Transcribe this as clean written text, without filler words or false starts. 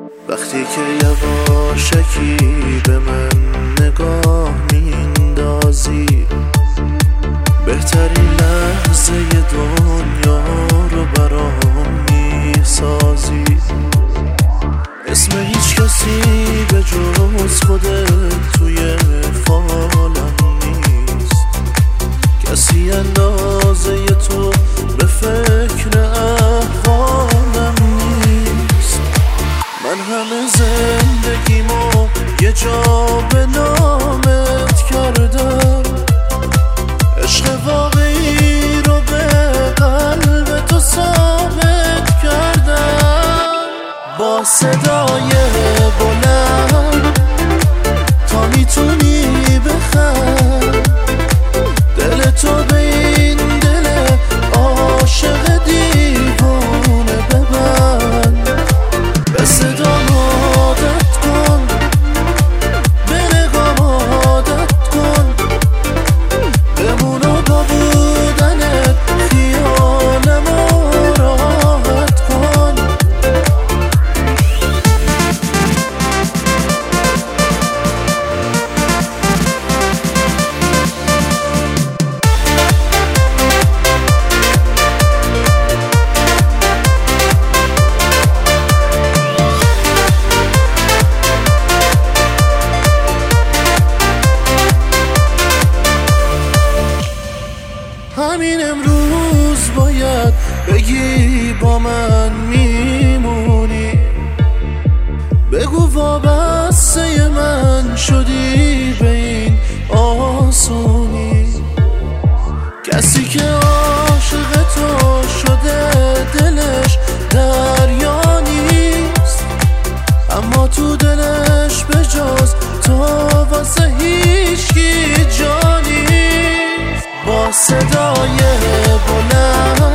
وقتی که یواشکی به من نگاه میندازی، بهترین لحظه دنیا رو برام میسازی. اسم هیچ کسی به جز خودت توی فالم نیست، کسی اندازه تو به فکر احوالم نیست. من همه زندگیمو یه جا به نامت کردم، عشق واقعی رو به قلب تو ثابت کردم. با صدای بلند تا میتونی بخند، دل تو به این دل عاشق دیوونه ببند. به صدام عادت کن، به نگام عادت کن، بمونو با بودنت خیالمو راحت کن. همین امروز باید بگی با من میمونی، بگو وابسته من شدی به این آسونی. کسی که عاشق تو شده دلش دریا نیست، اما تو دلش به جز تو واسه هیچکی جا نیست. با صدای بلند